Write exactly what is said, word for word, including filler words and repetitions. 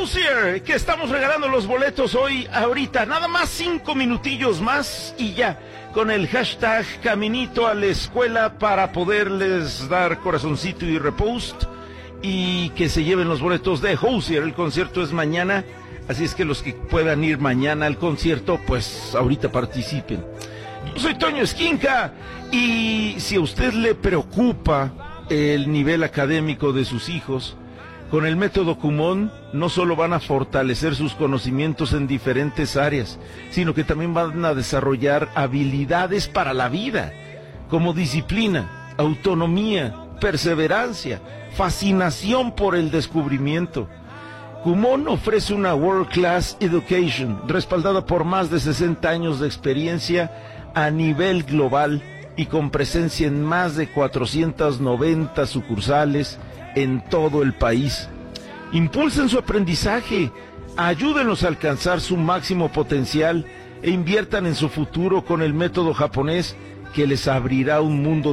Hozier, que estamos regalando los boletos hoy, ahorita, nada más cinco minutillos más y ya, con el hashtag Caminito a la Escuela para poderles dar corazoncito y repost y que se lleven los boletos de Hozier. El concierto es mañana, así es que los que puedan ir mañana al concierto, pues ahorita participen. Yo soy Toño Esquinca y si a usted le preocupa el nivel académico de sus hijos, con el método Kumon no solo van a fortalecer sus conocimientos en diferentes áreas, sino que también van a desarrollar habilidades para la vida, como disciplina, autonomía, perseverancia, fascinación por el descubrimiento. Kumon ofrece una World Class Education, respaldada por más de sesenta años de experiencia a nivel global y con presencia en más de cuatrocientas noventa sucursales en todo el país. Impulsen su aprendizaje, ayúdenlos a alcanzar su máximo potencial e inviertan en su futuro con el método japonés que les abrirá un mundo